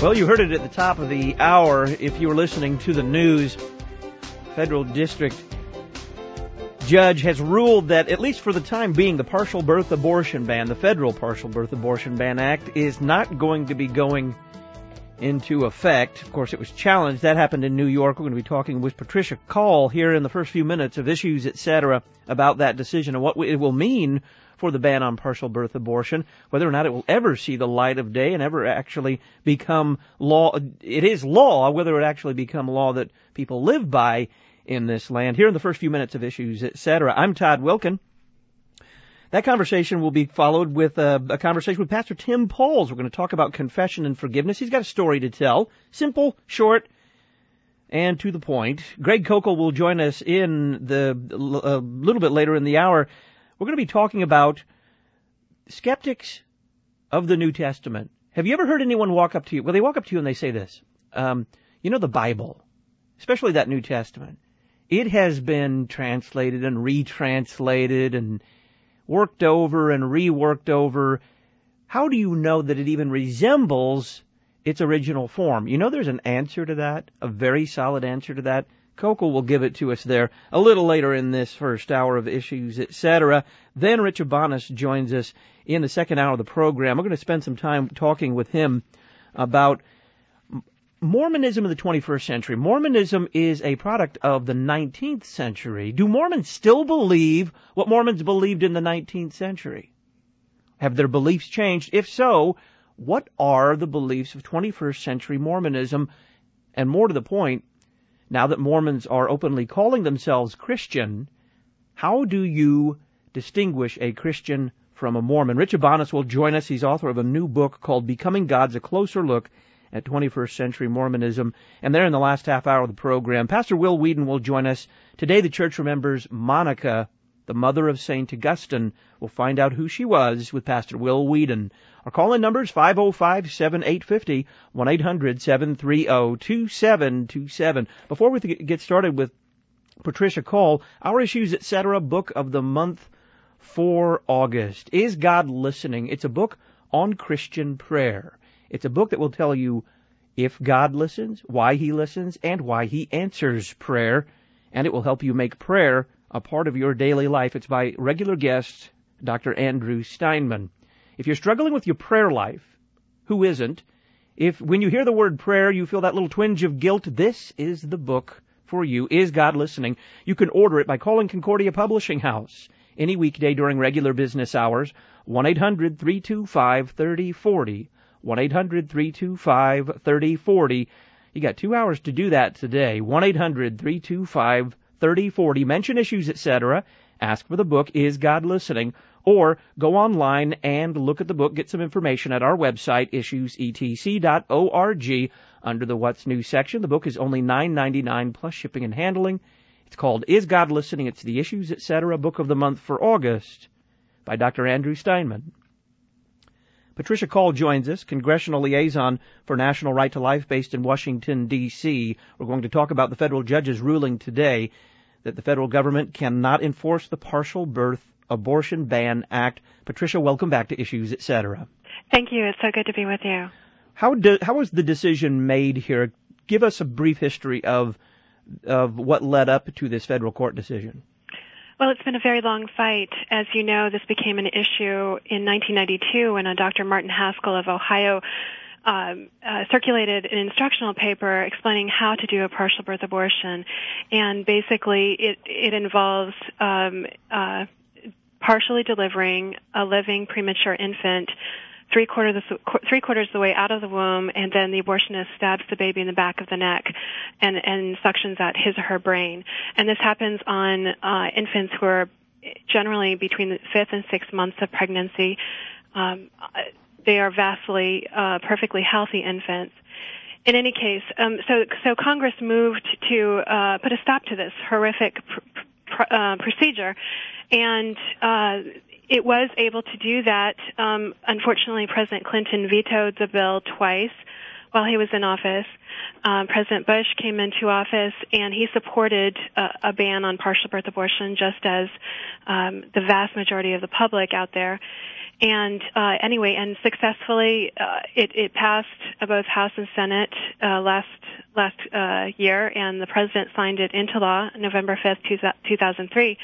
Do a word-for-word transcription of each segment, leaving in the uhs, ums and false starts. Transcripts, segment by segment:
Well, you heard it at the top of the hour. If you were listening to the news, federal district judge has ruled that, at least for the time being, the partial birth abortion ban, the federal Partial Birth Abortion Ban Act, is not going to be going into effect. Of course, it was challenged. That happened in New York. We're going to be talking with Patricia Call here in the first few minutes of Issues, et cetera, about that decision and what it will mean for the ban on partial birth abortion, whether or not it will ever see the light of day and ever actually become law. It is law, whether it actually become law that people live by in this land. Here in the first few minutes of Issues, et cetera. I'm Todd Wilkin. That conversation will be followed with a, a conversation with Pastor Tim Pauls. We're going to talk about confession and forgiveness. He's got a story to tell. Simple, short, and to the point. Greg Koukl will join us in the a little bit later in the hour. We're going to be talking about skeptics of the New Testament. Have you ever heard anyone walk up to you? Well, they walk up to you and they say this. Um, you know, the Bible, especially that New Testament, it has been translated and retranslated and worked over and reworked over. How do you know that it even resembles its original form? You know, there's an answer to that, a very solid answer to that. Koukl will give it to us there a little later in this first hour of Issues, et cetera. Then Rich Abanis joins us in the second hour of the program. We're going to spend some time talking with him about Mormonism in the twenty-first century. Mormonism is a product of the nineteenth century. Do Mormons still believe what Mormons believed in the nineteenth century? Have their beliefs changed? If so, what are the beliefs of twenty-first century Mormonism? And more to the point, now that Mormons are openly calling themselves Christian, how do you distinguish a Christian from a Mormon? Rich Abanis will join us. He's author of a new book called Becoming God's, a closer look at twenty-first century Mormonism. And there in the last half hour of the program, Pastor Will Weedon will join us. Today the church remembers Monica, the mother of Saint Augustine. We'll find out who she was with Pastor Will Weedon. Our call-in number is five oh five, seven eight five oh, one eight hundred, seven three oh, two seven two seven. Before we get started with Patricia Call, our Issues, et cetera, book of the month for August. Is God Listening? It's a book on Christian prayer. It's a book that will tell you if God listens, why He listens, and why He answers prayer. And it will help you make prayer a part of your daily life. It's by regular guest, Doctor Andrew Steinman. If you're struggling with your prayer life, who isn't? If when you hear the word prayer, you feel that little twinge of guilt, this is the book for you. Is God Listening? You can order it by calling Concordia Publishing House any weekday during regular business hours, one eight hundred, three two five, three oh four oh, one eight hundred, three two five, three oh four oh. You got two hours to do that today, one eight hundred, three two five, three oh four oh. Mention Issues, et cetera. Ask for the book, Is God Listening? Or go online and look at the book, get some information at our website, issues e t c dot org, under the What's New section. The book is only nine ninety-nine plus shipping and handling. It's called Is God Listening? It's the Issues, et cetera. book of the month for August by Doctor Andrew Steinman. Patricia Call joins us, Congressional Liaison for National Right to Life based in Washington, D C We're going to talk about the federal judge's ruling today that the federal government cannot enforce the Partial Birth Abortion Ban Act. Patricia, welcome back to Issues, et cetera. Thank you. It's so good to be with you. How do, how was the decision made here? Give us a brief history of of what led up to this federal court decision. Well, it's been a very long fight. As you know, this became an issue in nineteen ninety-two when a Doctor Martin Haskell of Ohio Um, uh, circulated an instructional paper explaining how to do a partial birth abortion, and basically it it involves um, uh, partially delivering a living premature infant three quarters three quarters of the way out of the womb, and then the abortionist stabs the baby in the back of the neck and and suctions out his or her brain. And this happens on uh, infants who are generally between the fifth and sixth months of pregnancy. Um, They are vastly, uh, perfectly healthy infants. In any case, um, so so Congress moved to uh, put a stop to this horrific pr- pr- uh, procedure, and uh, it was able to do that. Um, unfortunately, President Clinton vetoed the bill twice while he was in office. Um, President Bush came into office, and he supported a, a ban on partial birth abortion, just as um, the vast majority of the public out there. And uh, anyway, and successfully, uh, it, it passed both House and Senate uh, last last uh, year, and the president signed it into law November fifth, two thousand three.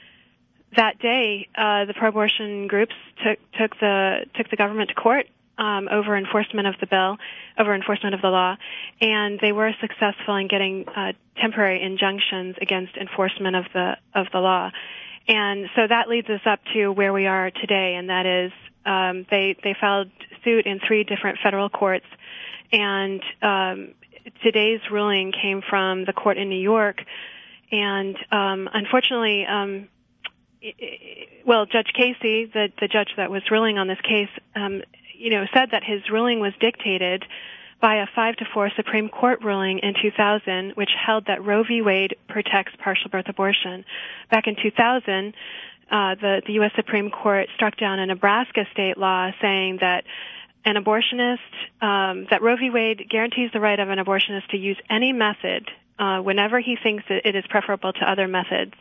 That day, uh, the pro-abortion groups took took the took the government to court um, over enforcement of the bill, over enforcement of the law, and they were successful in getting uh, temporary injunctions against enforcement of the of the law. And so that leads us up to where we are today, and that is um, they they filed suit in three different federal courts, and um, today's ruling came from the court in New York, and um, unfortunately, um, it, it, well, Judge Casey, the the judge that was ruling on this case, um, you know, said that his ruling was dictated by a five to four Supreme Court ruling in two thousand, which held that Roe v. Wade protects partial birth abortion. Back in two thousand, uh, the, the U S Supreme Court struck down a Nebraska state law saying that an abortionist, um, that Roe v. Wade guarantees the right of an abortionist to use any method uh, whenever he thinks that it is preferable to other methods.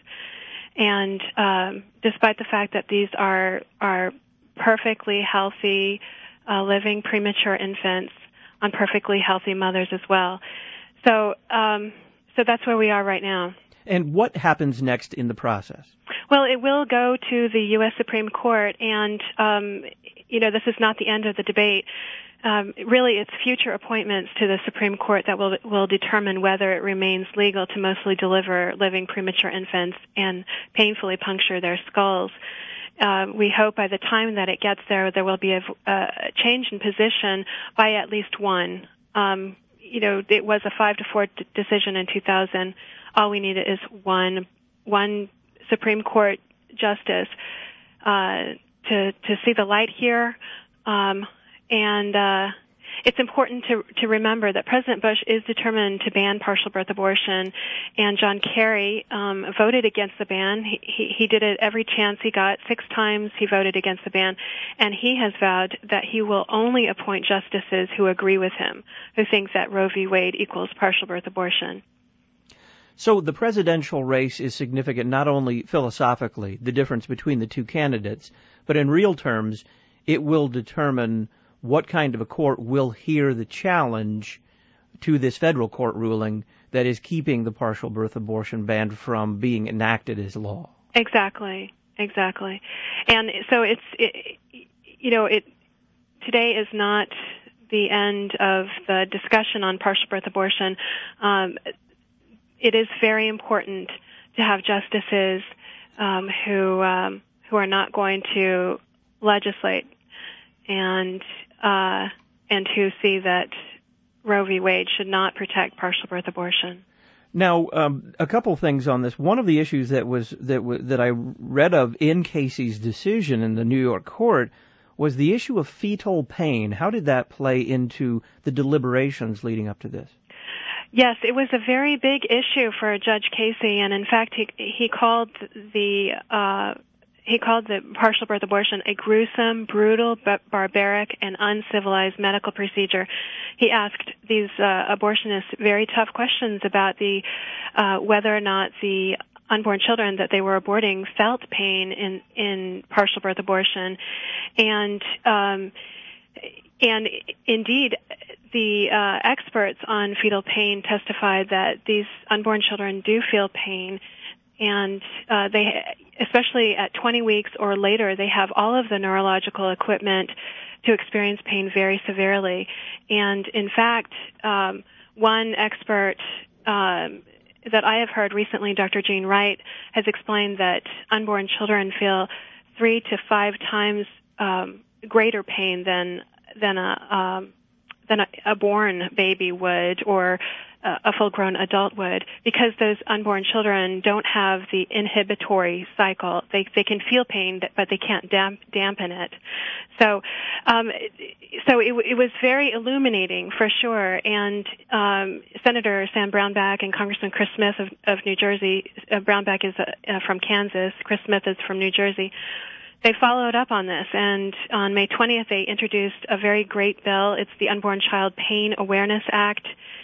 And um, despite the fact that these are are perfectly healthy, uh, living premature infants on perfectly healthy mothers as well. So, um, so that's where we are right now. And what happens next in the process? Well, it will go to the U S Supreme Court, and um, you know, this is not the end of the debate. Um, really, it's future appointments to the Supreme Court that will will determine whether it remains legal to mostly deliver living premature infants and painfully puncture their skulls. Uh, we hope by the time that it gets there, there will be a, a change in position by at least one. Um, you know, it was a five to four d- decision in two thousand. All we need is one, one Supreme Court justice uh, to to see the light here. Um, and uh, it's important to to remember that President Bush is determined to ban partial birth abortion, and John Kerry um, voted against the ban. He, he he did it every chance he got. Six times he voted against the ban, and he has vowed that he will only appoint justices who agree with him, who think that Roe v. Wade equals partial birth abortion. So the presidential race is significant not only philosophically, the difference between the two candidates, but in real terms, it will determine what kind of a court will hear the challenge to this federal court ruling that is keeping the partial birth abortion ban from being enacted as law. Exactly, exactly. And so it's, it, you know, it today is not the end of the discussion on partial birth abortion. Um, it is very important to have justices um, who um, who are not going to legislate and uh, and who see that Roe v. Wade should not protect partial birth abortion. Now, um, a couple things on this. One of the issues that was that w- that I read of in Casey's decision in the New York court was the issue of fetal pain. How did that play into the deliberations leading up to this? Yes, it was a very big issue for Judge Casey, and in fact, he he called the uh, he called the partial birth abortion a gruesome, brutal, b- barbaric, and uncivilized medical procedure. He asked these uh, abortionists very tough questions about the uh, whether or not the unborn children that they were aborting felt pain in in partial birth abortion, and um, and indeed, the uh, experts on fetal pain testified that these unborn children do feel pain, and uh, they, especially at twenty weeks or later, they have all of the neurological equipment to experience pain very severely. And in fact, um, one expert um, that I have heard recently, Doctor Jean Wright, has explained that unborn children feel three to five times um, greater pain than than a um, than a, a born baby would, or uh, a full-grown adult would, because those unborn children don't have the inhibitory cycle. They they can feel pain, but they can't damp, dampen it. So, um, so it, it was very illuminating for sure. And um, Senator Sam Brownback and Congressman Chris Smith of, of New Jersey. Uh, Brownback is uh, from Kansas. Chris Smith is from New Jersey. They followed up on this, and on May twentieth, they introduced a very great bill. It's the Unborn Child Pain Awareness Act.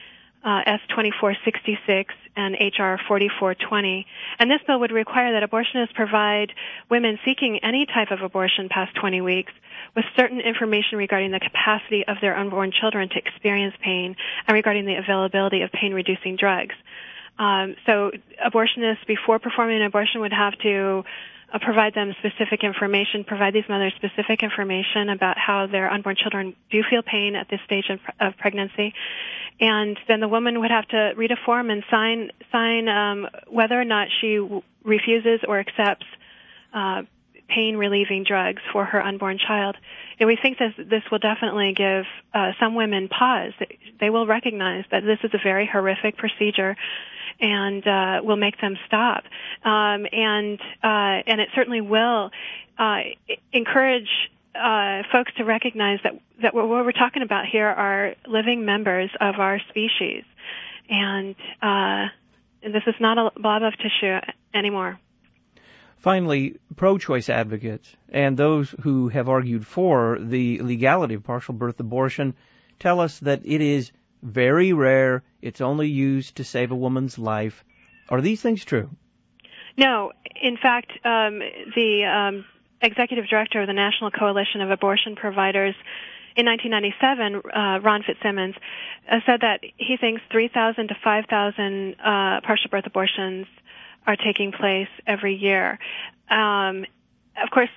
uh, S twenty-four sixty-six and H R forty-four twenty. And this bill would require that abortionists provide women seeking any type of abortion past twenty weeks with certain information regarding the capacity of their unborn children to experience pain and regarding the availability of pain-reducing drugs. Um, so abortionists, before performing an abortion, would have to uh, provide them specific information, provide these mothers specific information about how their unborn children do feel pain at this stage of, of pregnancy. And then the woman would have to read a form and sign sign um, whether or not she w- refuses or accepts uh, pain-relieving drugs for her unborn child. And we think this, this will definitely give uh, some women pause. They will recognize that this is a very horrific procedure and uh, will make them stop. Um, and uh, and it certainly will uh, encourage uh, folks to recognize that, that what we're talking about here are living members of our species. And, uh, and this is not a blob of tissue anymore. Finally, pro-choice advocates and those who have argued for the legality of partial birth abortion tell us that it is very rare. It's only used to save a woman's life. Are these things true? No. In fact, um, the um, executive director of the National Coalition of Abortion Providers in nineteen ninety-seven, uh, Ron Fitzsimmons, uh, said that he thinks three thousand to five thousand uh, partial birth abortions are taking place every year. Um, of course,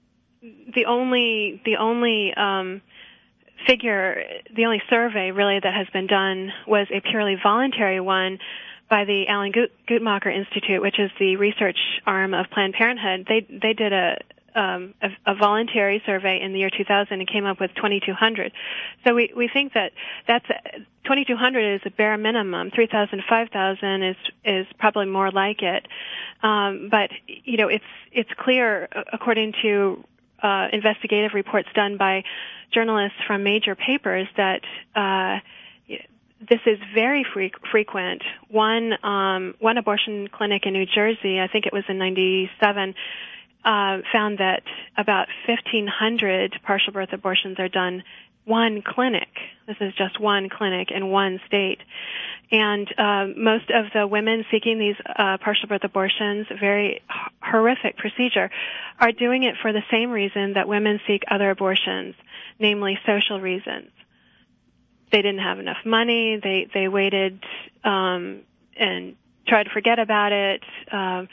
the only the only um, figure, the only survey really that has been done was a purely voluntary one by the Alan Guttmacher Institute, which is the research arm of Planned Parenthood. They they did a um, a, a voluntary survey in the year two thousand and came up with twenty-two hundred. So we we think that that's twenty-two hundred is a bare minimum. three thousand, five thousand is is probably more like it. Um, but you know, it's it's clear according to uh, investigative reports done by journalists from major papers that uh, this is very fre- frequent. One um, one abortion clinic in New Jersey, I think it was in ninety-seven, uh, found that about fifteen hundred partial birth abortions are done one clinic. This is just one clinic in one state. And uh, most of the women seeking these uh, partial birth abortions, very h- horrific procedure, are doing it for the same reason that women seek other abortions, namely social reasons. They didn't have enough money. They they waited um, and tried to forget about it. Um,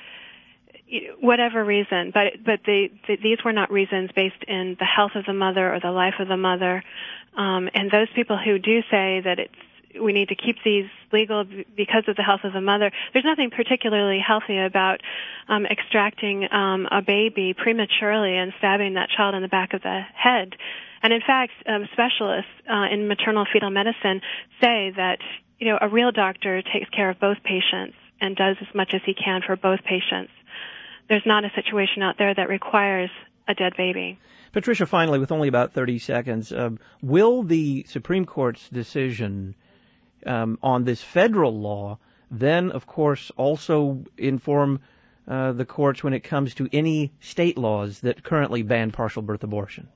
whatever reason, but but they, they, these were not reasons based in the health of the mother or the life of the mother. Um, and those people who do say that it's we need to keep these legal because of the health of the mother, there's nothing particularly healthy about um, extracting um, a baby prematurely and stabbing that child in the back of the head. And in fact, um, specialists uh, in maternal fetal medicine say that you know a real doctor takes care of both patients and does as much as he can for both patients. There's not a situation out there that requires a dead baby. Patricia, finally, with only about thirty seconds, uh, will the Supreme Court's decision um, on this federal law then, of course, also inform uh, the courts when it comes to any state laws that currently ban partial birth abortion?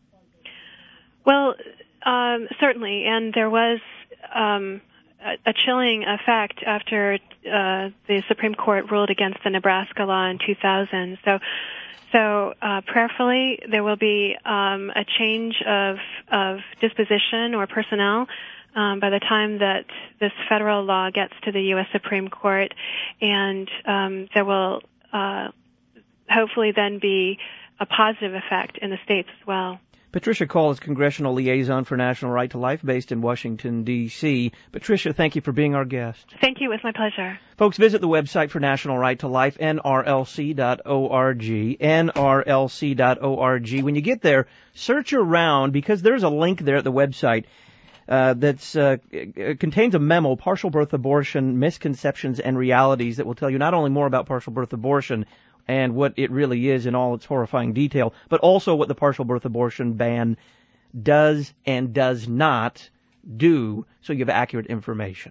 Well, um, certainly, and there was um, a, a chilling effect after uh, the Supreme Court ruled against the Nebraska law in two thousand. So, so uh, prayerfully, there will be um, a change of of disposition or personnel um, by the time that this federal law gets to the U S Supreme Court, and um, there will uh, hopefully then be a positive effect in the states as well. Patricia Call is Congressional Liaison for National Right to Life based in Washington, D C Patricia, thank you for being our guest. Thank you. It was my pleasure. Folks, visit the website for National Right to Life, N R L C dot org, N R L C dot org. When you get there, search around because there's a link there at the website uh, that's uh, contains a memo, Partial Birth Abortion, Misconceptions and Realities, that will tell you not only more about partial birth abortion and what it really is in all its horrifying detail, but also what the partial birth abortion ban does and does not do, so you have accurate information.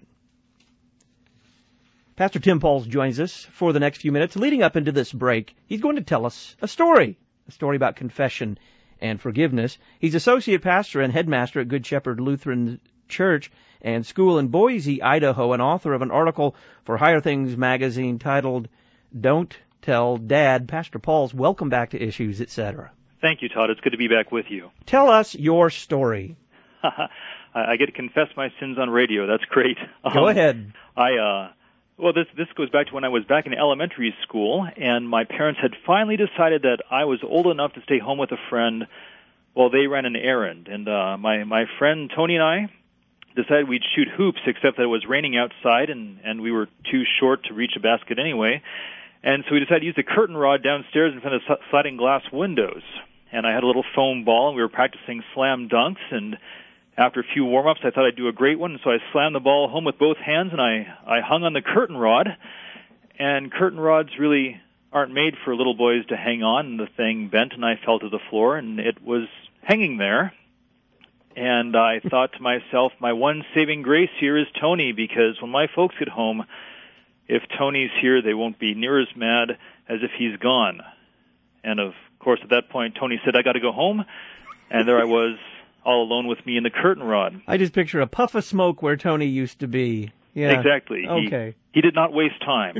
Pastor Tim Pauls joins us for the next few minutes. Leading up into this break, he's going to tell us a story, a story about confession and forgiveness. He's associate pastor and headmaster at Good Shepherd Lutheran Church and school in Boise, Idaho, and author of an article for Higher Things magazine titled Don't Tell Dad. Pastor Pauls, welcome back to Issues, et cetera. Thank you, Todd. It's good to be back with you. Tell us your story. I get to confess my sins on radio. That's great. Go um, ahead. I, uh, well, this this goes back to when I was back in elementary school, and my parents had finally decided that I was old enough to stay home with a friend while they ran an errand. And uh, my my friend Tony and I decided we'd shoot hoops, except that it was raining outside, and and we were too short to reach a basket anyway. And so we decided to use the curtain rod downstairs in front of the sliding glass windows. And I had a little foam ball, and we were practicing slam dunks, and after a few warm-ups, I thought I'd do a great one, so I slammed the ball home with both hands, and I, I hung on the curtain rod. And curtain rods really aren't made for little boys to hang on, and the thing bent, and I fell to the floor, and it was hanging there. And I thought to myself, my one saving grace here is Tony, because when my folks get home, if Tony's here, they won't be near as mad as if he's gone. And, of course, at that point, Tony said, I got to go home, and there I was, all alone with me in the curtain rod. I just picture a puff of smoke where Tony used to be. Yeah. Exactly. Okay. He, he did not waste time.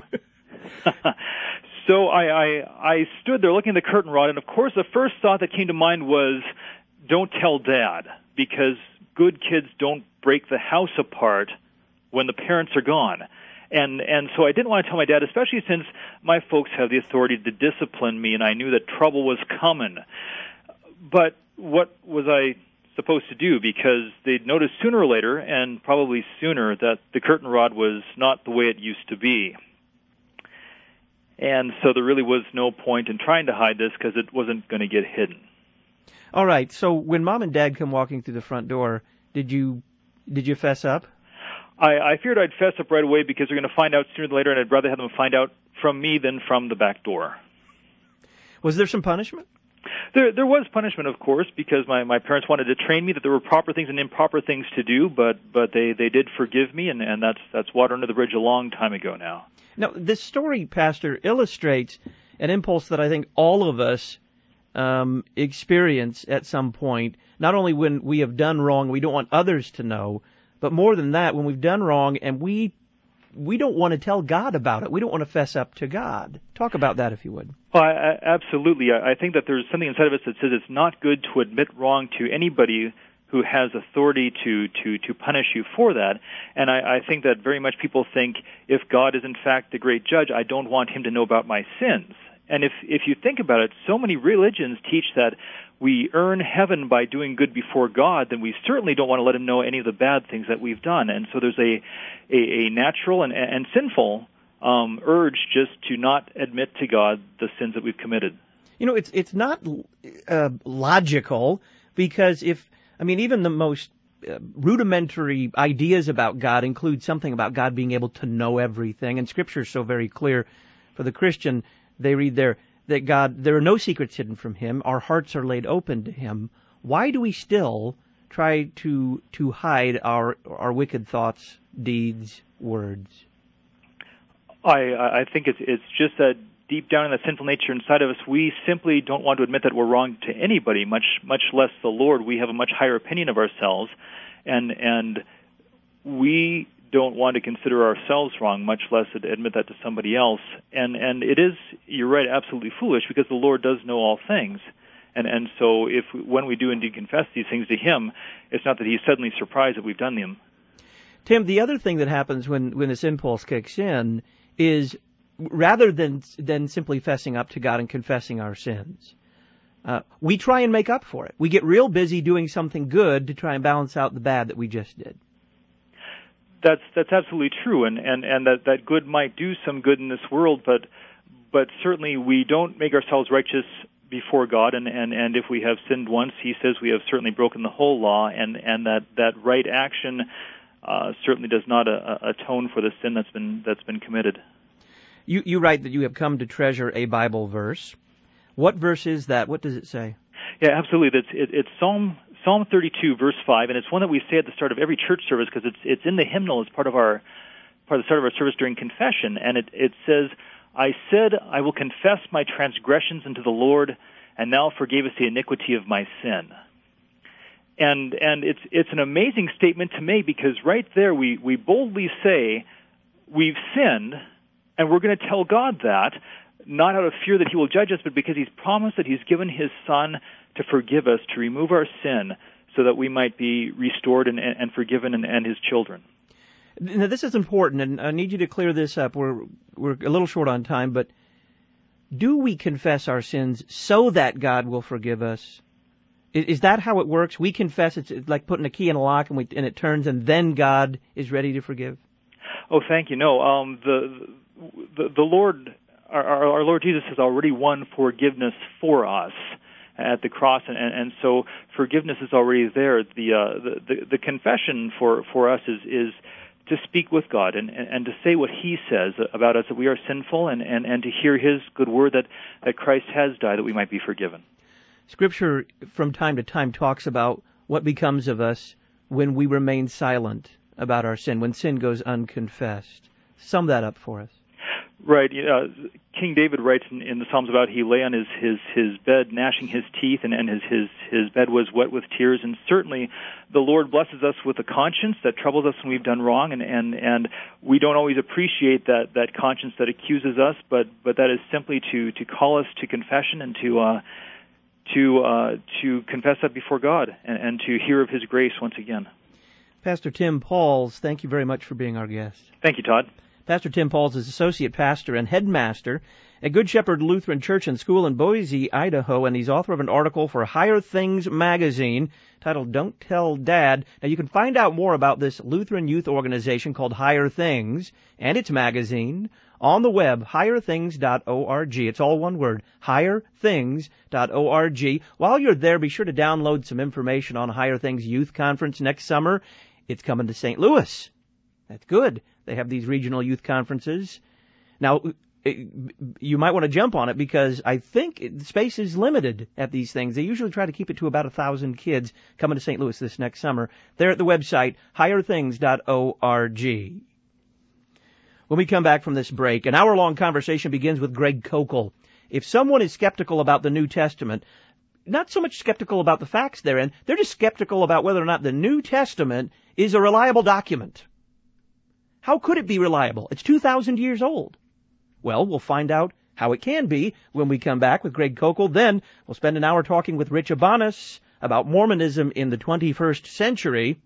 So I, I I stood there looking at the curtain rod, and of course the first thought that came to mind was, don't tell Dad, because good kids don't break the house apart when the parents are gone. And and so I didn't want to tell my dad, especially since my folks have the authority to discipline me, and I knew that trouble was coming. But what was I supposed to do, because they'd notice sooner or later, and probably sooner, that the curtain rod was not the way it used to be. And so there really was no point in trying to hide this, because it wasn't going to get hidden. All right, so when Mom and Dad come walking through the front door, did you did you fess up? I, I feared I'd fess up right away, because they're going to find out sooner or later, and I'd rather have them find out from me than from the back door. Was there some punishment? There, there was punishment, of course, because my, my parents wanted to train me that there were proper things and improper things to do, but but they, they did forgive me, and, and that's that's water under the bridge a long time ago now. Now, this story, Pastor, illustrates an impulse that I think all of us um, experience at some point, not only when we have done wrong, we don't want others to know, but more than that, when we've done wrong and we we don't want to tell God about it. We don't want to fess up to God. Talk about that, if you would. Well, I, I, absolutely. I, I think that there's something inside of us that says it's not good to admit wrong to anybody who has authority to, to, to punish you for that. And I, I think that very much people think, if God is in fact the great judge, I don't want him to know about my sins. And if if you think about it, so many religions teach that we earn heaven by doing good before God, then we certainly don't want to let him know any of the bad things that we've done. And so there's a a, a natural and, and sinful um, urge just to not admit to God the sins that we've committed. You know, it's it's not uh, logical, because if, I mean, even the most uh, rudimentary ideas about God include something about God being able to know everything, and Scripture is so very clear for the Christian. They read there that God, there are no secrets hidden from him. Our hearts are laid open to him. Why do we still try to to hide our our wicked thoughts, deeds, words? I I think it's it's just that deep down in the sinful nature inside of us, we simply don't want to admit that we're wrong to anybody, much much less the Lord. We have a much higher opinion of ourselves, and and we don't want to consider ourselves wrong, much less admit that to somebody else. And and it is, you're right, absolutely foolish, because the Lord does know all things. And and so if when we do indeed confess these things to him, it's not that he's suddenly surprised that we've done them. Tim, the other thing that happens when, when this impulse kicks in is, rather than than simply fessing up to God and confessing our sins, uh, we try and make up for it. We get real busy doing something good to try and balance out the bad that we just did. That's that's absolutely true, and, and, and that, that good might do some good in this world, but but certainly we don't make ourselves righteous before God, and, and, and if we have sinned once, he says we have certainly broken the whole law, and, and that, that right action uh, certainly does not uh, atone for the sin that's been that's been committed. You you write that you have come to treasure a Bible verse. What verse is that? What does it say? Yeah, absolutely. It's it, it's Psalm. Psalm thirty-two, verse five, and it's one that we say at the start of every church service, because it's it's in the hymnal as part of our part of the start of our service during confession, and it it says, "I said, I will confess my transgressions unto the Lord, and thou forgavest the iniquity of my sin." And and it's it's an amazing statement to make, because right there we, we boldly say we've sinned, and we're going to tell God that, not out of fear that he will judge us, but because he's promised that he's given his Son to forgive us, to remove our sin, so that we might be restored and, and forgiven and, and his children. Now, this is important, and I need you to clear this up. We're we're a little short on time, but do we confess our sins so that God will forgive us? Is that how it works? We confess, it's like putting a key in a lock, and, we, and it turns, and then God is ready to forgive? Oh, thank you. No, um, the, the the Lord, our, our Lord Jesus has already won forgiveness for us at the cross, and, and so forgiveness is already there. The uh, the, the, the confession for, for us is is to speak with God and, and, and to say what he says about us, that we are sinful, and, and, and to hear his good word that, that Christ has died that we might be forgiven. Scripture from time to time talks about what becomes of us when we remain silent about our sin, when sin goes unconfessed. Sum that up for us. Right. Uh, King David writes in, in the Psalms about he lay on his, his, his bed gnashing his teeth, and, and his, his, his bed was wet with tears. And certainly the Lord blesses us with a conscience that troubles us when we've done wrong, and, and, and we don't always appreciate that, that conscience that accuses us, but, but that is simply to, to call us to confession and to uh, to uh, to confess that before God, and, and to hear of his grace once again. Pastor Tim Pauls, thank you very much for being our guest. Thank you, Todd. Pastor Tim Pauls is associate pastor and headmaster at Good Shepherd Lutheran Church and School in Boise, Idaho, and he's author of an article for Higher Things magazine titled Don't Tell Dad. Now, you can find out more about this Lutheran youth organization called Higher Things and its magazine on the web, higher things dot org. It's all one word, higher things dot org. While you're there, be sure to download some information on Higher Things Youth Conference next summer. It's coming to Saint Louis. That's good. They have these regional youth conferences. Now, you might want to jump on it, because I think space is limited at these things. They usually try to keep it to about a thousand kids coming to Saint Louis this next summer. They're at the website, higher things dot org. When we come back from this break, an hour-long conversation begins with Greg Koukl. If someone is skeptical about the New Testament, not so much skeptical about the facts therein, they're just skeptical about whether or not the New Testament is a reliable document. How could it be reliable? It's two thousand years old. Well, we'll find out how it can be when we come back with Greg Koukl. Then we'll spend an hour talking with Rich Abanis about Mormonism in the twenty-first century.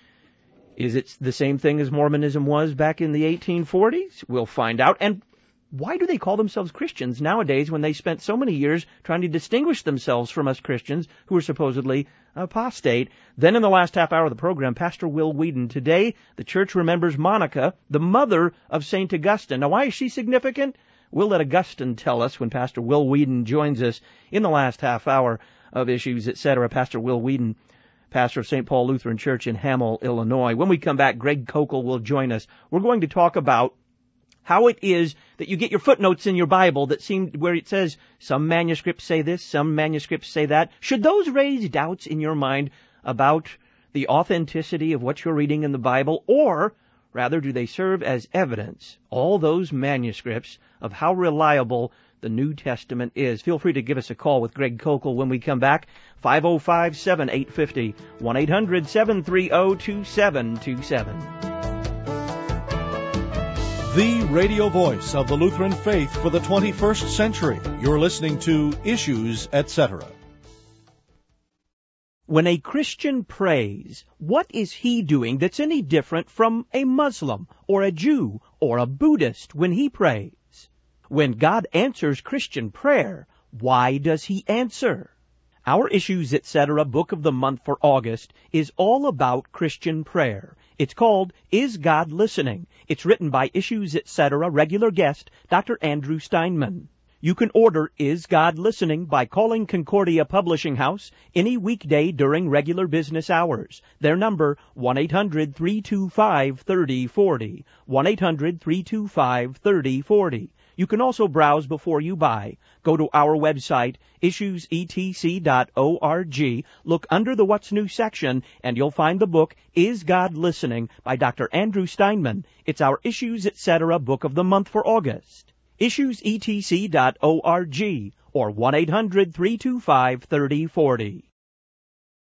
Is it the same thing as Mormonism was back in the eighteen forties? We'll find out. And why do they call themselves Christians nowadays when they spent so many years trying to distinguish themselves from us Christians who are supposedly apostate? Then in the last half hour of the program, Pastor Will Whedon. Today, the church remembers Monica, the mother of Saint Augustine. Now, why is she significant? We'll let Augustine tell us when Pastor Will Whedon joins us in the last half hour of Issues, et cetera. Pastor Will Whedon, pastor of Saint Paul Lutheran Church in Hamel, Illinois. When we come back, Greg Koukl will join us. We're going to talk about how it is that you get your footnotes in your Bible that seem where it says some manuscripts say this, some manuscripts say that. Should those raise doubts in your mind about the authenticity of what you're reading in the Bible, or rather do they serve as evidence, all those manuscripts, of how reliable the New Testament is? Feel free to give us a call with Greg Koukl when we come back. five oh five, seven eight five oh, one eight hundred, seven three oh, two seven two seven. The radio voice of the Lutheran faith for the twenty-first century. You're listening to Issues, et cetera. When a Christian prays, what is he doing that's any different from a Muslim or a Jew or a Buddhist when he prays? When God answers Christian prayer, why does he answer? Our Issues, et cetera. book of the month for August is all about Christian prayer. It's called Is God Listening? It's written by Issues, et cetera. regular guest, Doctor Andrew Steinman. You can order Is God Listening by calling Concordia Publishing House any weekday during regular business hours. Their number, one eight hundred, three two five, three oh four oh, one eight hundred, three two five, three oh four oh. You can also browse before you buy. Go to our website, issues e t c dot org. Look under the What's New section, and you'll find the book, Is God Listening? By Doctor Andrew Steinman. It's our Issues, et cetera. book of the month for August. issues e t c dot org or one eight hundred, three two five, three oh four oh.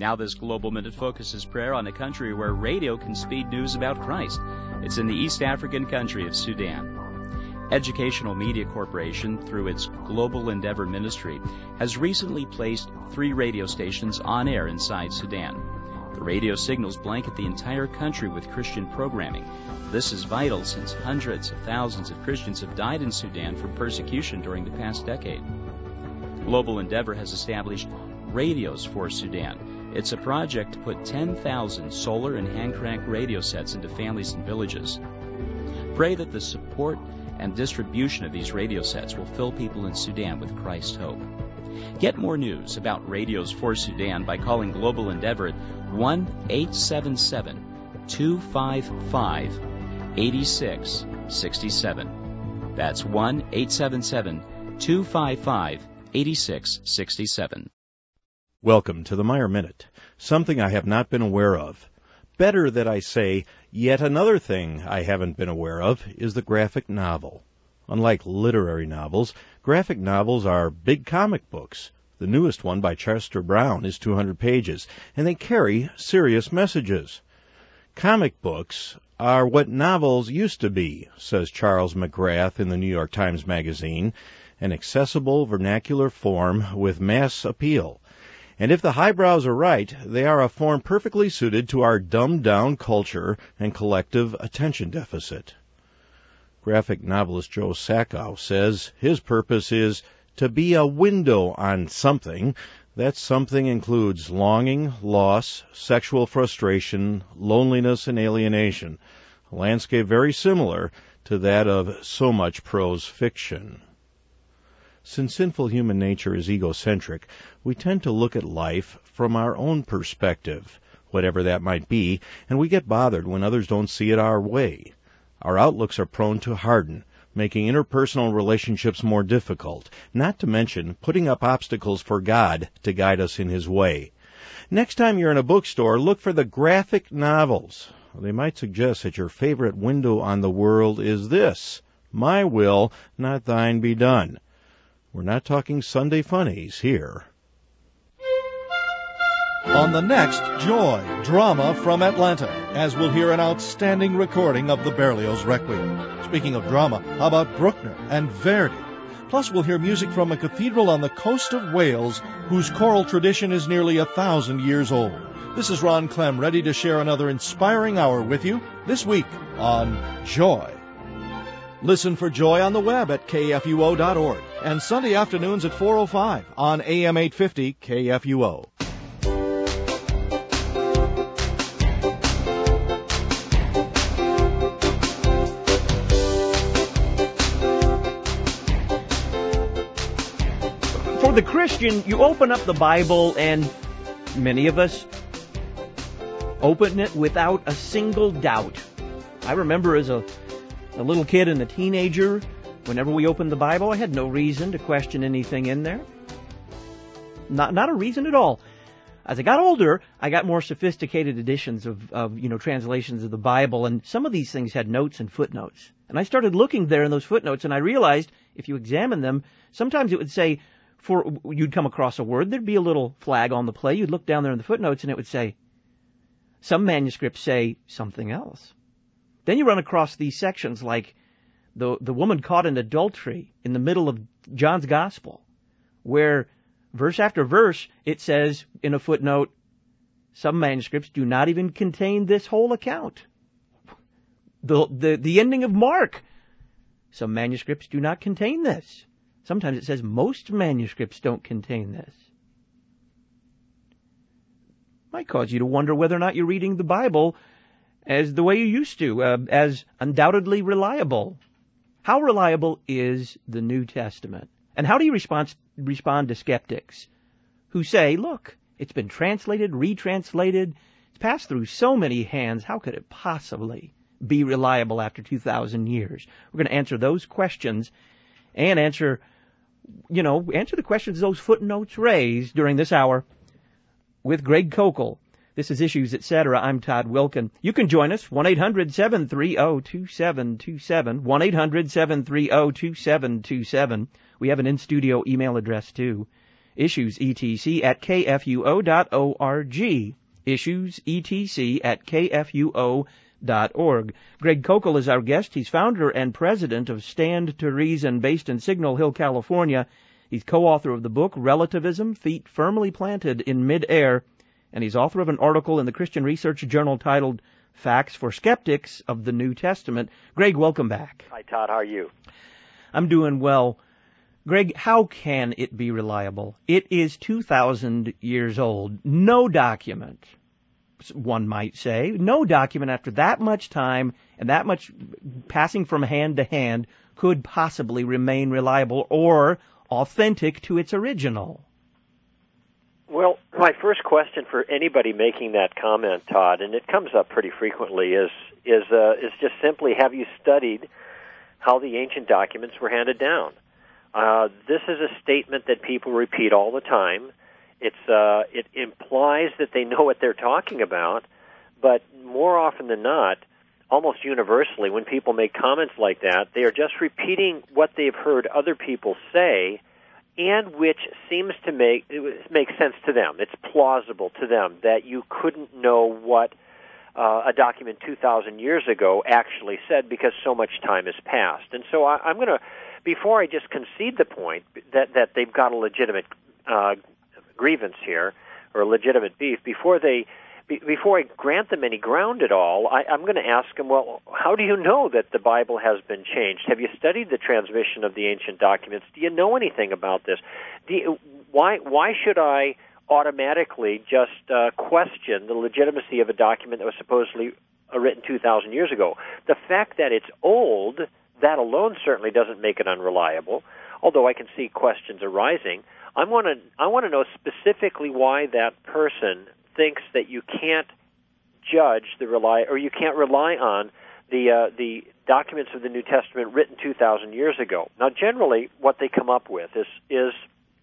Now this Global Minute focuses prayer on a country where radio can speed news about Christ. It's in the East African country of Sudan. Educational Media Corporation, through its Global Endeavor Ministry, has recently placed three radio stations on air inside Sudan. The radio signals blanket the entire country with Christian programming. This is vital since hundreds of thousands of Christians have died in Sudan from persecution during the past decade. Global Endeavor has established Radios for Sudan. It's a project to put ten thousand solar and hand-crank radio sets into families and villages. Pray that the support and distribution of these radio sets will fill people in Sudan with Christ's hope. Get more news about Radios for Sudan by calling Global Endeavor at one eight seven seven, two five five, eight six six seven. That's one eight seven seven, two five five, eight six six seven. Welcome to the Meyer Minute, something I have not been aware of. Better that I say, yet another thing I haven't been aware of is the graphic novel. Unlike literary novels, graphic novels are big comic books. The newest one by Chester Brown is two hundred pages, and they carry serious messages. Comic books are what novels used to be, says Charles McGrath in the New York Times Magazine, an accessible vernacular form with mass appeal. And if the highbrows are right, they are a form perfectly suited to our dumbed-down culture and collective attention deficit. Graphic novelist Joe Sacco says his purpose is to be a window on something. That something includes longing, loss, sexual frustration, loneliness, and alienation, a landscape very similar to that of so much prose fiction. Since sinful human nature is egocentric, we tend to look at life from our own perspective, whatever that might be, and we get bothered when others don't see it our way. Our outlooks are prone to harden, making interpersonal relationships more difficult, not to mention putting up obstacles for God to guide us in His way. Next time you're in a bookstore, look for the graphic novels. They might suggest that your favorite window on the world is this: my will, not thine, be done. We're not talking Sunday funnies here. On the next Joy, drama from Atlanta, as we'll hear an outstanding recording of the Berlioz Requiem. Speaking of drama, how about Bruckner and Verdi? Plus, we'll hear music from a cathedral on the coast of Wales whose choral tradition is nearly a thousand years old. This is Ron Clem, ready to share another inspiring hour with you this week on Joy. Listen for Joy on the web at K F U O dot org and Sunday afternoons at four oh five on A M eight fifty K F U O. For the Christian, you open up the Bible, and many of us open it without a single doubt. I remember as a A little kid and a teenager, whenever we opened the Bible, I had no reason to question anything in there. Not not a reason at all. As I got older, I got more sophisticated editions of, of, you know, translations of the Bible, and some of these things had notes and footnotes. And I started looking there in those footnotes, and I realized if you examine them, sometimes it would say, for you'd come across a word, there'd be a little flag on the play. You'd look down there in the footnotes, and it would say, some manuscripts say something else. Then you run across these sections like the the woman caught in adultery in the middle of John's Gospel, where verse after verse it says in a footnote, some manuscripts do not even contain this whole account. The the, the ending of Mark, some manuscripts do not contain this. Sometimes it says most manuscripts don't contain this. Might cause you to wonder whether or not you're reading the Bible as the way you used to, uh, as undoubtedly reliable. How reliable is the New Testament? And how do you respond, respond to skeptics who say, look, it's been translated, retranslated, it's passed through so many hands, how could it possibly be reliable after two thousand years? We're going to answer those questions and answer, you know, answer the questions those footnotes raise during this hour with Greg Kokel. This is Issues, et cetera. I'm Todd Wilkin. You can join us, one eight hundred seven three zero two seven two seven, one eight hundred seven three zero two seven two seven. We have an in-studio email address, too. Issues E T C at K F U O dot org. Issues E T C at K F U O dot org. Greg Koukl is our guest. He's founder and president of Stand to Reason, based in Signal Hill, California. He's co-author of the book Relativism, Feet Firmly Planted in Mid-Air, and he's author of an article in the Christian Research Journal titled Facts for Skeptics of the New Testament. Greg, welcome back. Hi, Todd. How are you? I'm doing well. Greg, how can it be reliable? It is two thousand years old. No document, one might say, no document after that much time and that much passing from hand to hand could possibly remain reliable or authentic to its original. Well, my first question for anybody making that comment, Todd, and it comes up pretty frequently, is is uh, is just simply, have you studied how the ancient documents were handed down? Uh, this is a statement that people repeat all the time. It's uh, it implies that they know what they're talking about, but more often than not, almost universally, when people make comments like that, they are just repeating what they've heard other people say, and which seems to make it make sense to them. It's plausible to them that you couldn't know what uh, a document two thousand years ago actually said because so much time has passed. And so I, I'm going to, before I just concede the point that, that they've got a legitimate uh, grievance here, or a legitimate beef, before they Before I grant them any ground at all, I, I'm going to ask them, well, how do you know that the Bible has been changed? Have you studied the transmission of the ancient documents? Do you know anything about this? Do you, why, why should I automatically just uh, question the legitimacy of a document that was supposedly uh, written two thousand years ago? The fact that it's old, that alone certainly doesn't make it unreliable, although I can see questions arising. I want to I want to know specifically why that person thinks that you can't judge the rely or you can't rely on the uh, the documents of the New Testament written two thousand years ago. Now, generally, what they come up with is is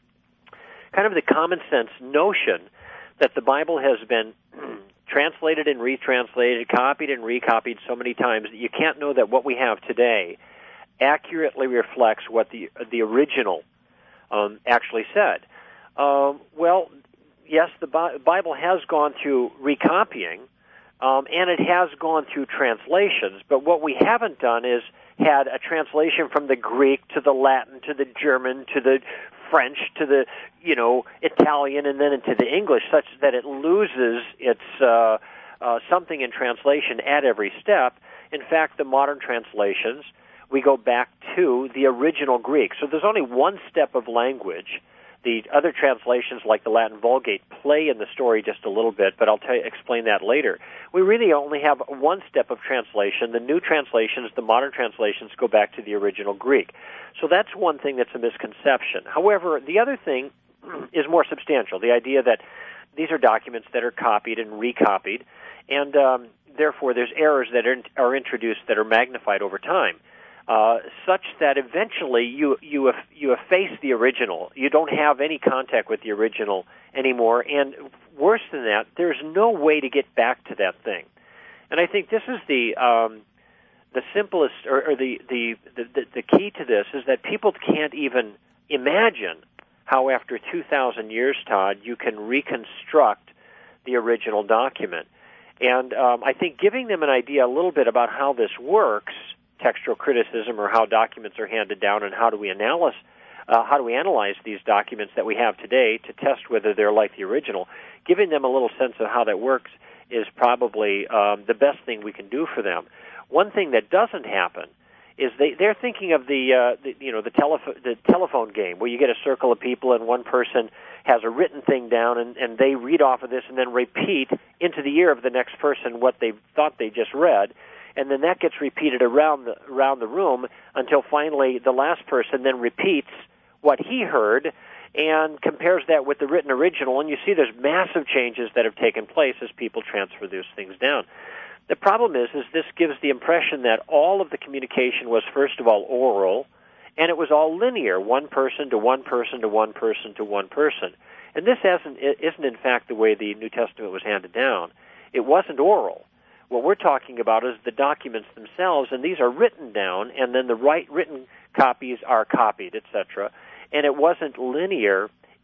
kind of the common sense notion that the Bible has been translated and retranslated, copied and recopied so many times that you can't know that what we have today accurately reflects what the the original um, actually said. Um, well. Yes, the Bible has gone through recopying, um, and it has gone through translations, but what we haven't done is had a translation from the Greek to the Latin to the German to the French to the, you know, Italian and then into the English, such that it loses its uh, uh, something in translation at every step. In fact, the modern translations, we go back to the original Greek. So there's only one step of language. The other translations, like the Latin Vulgate, play in the story just a little bit, but I'll tell you, explain that later. We really only have one step of translation. The new translations, the modern translations, go back to the original Greek. So that's one thing that's a misconception. However, the other thing is more substantial, the idea that these are documents that are copied and recopied, and um, therefore there's errors that are, in, are introduced that are magnified over time. Uh, such that eventually you you you efface the original. You don't have any contact with the original anymore, and worse than that, there's no way to get back to that thing. And I think this is the um, the simplest, or, or the, the the the key to this is that people can't even imagine how after two thousand years, Todd, you can reconstruct the original document. And um, I think giving them an idea a little bit about how this works, textual criticism, or how documents are handed down, and how do we analyze uh, how do we analyze these documents that we have today to test whether they're like the original. Giving them a little sense of how that works is probably um, the best thing we can do for them. One thing that doesn't happen is they they're thinking of the, uh, the you know the telephone the telephone game where you get a circle of people and one person has a written thing down and, and they read off of this and then repeat into the ear of the next person what they thought they just read. And then that gets repeated around the around the room until finally the last person then repeats what he heard and compares that with the written original, and you see there's massive changes that have taken place as people transfer those things down. The problem is, is this gives the impression that all of the communication was, first of all, oral, and it was all linear, one person to one person to one person to one person. And this hasn't, isn't, in fact, the way the New Testament was handed down. It wasn't oral. What we're talking about is the documents themselves, and these are written down, and then the right written copies are copied, et cetera. And it wasn't linear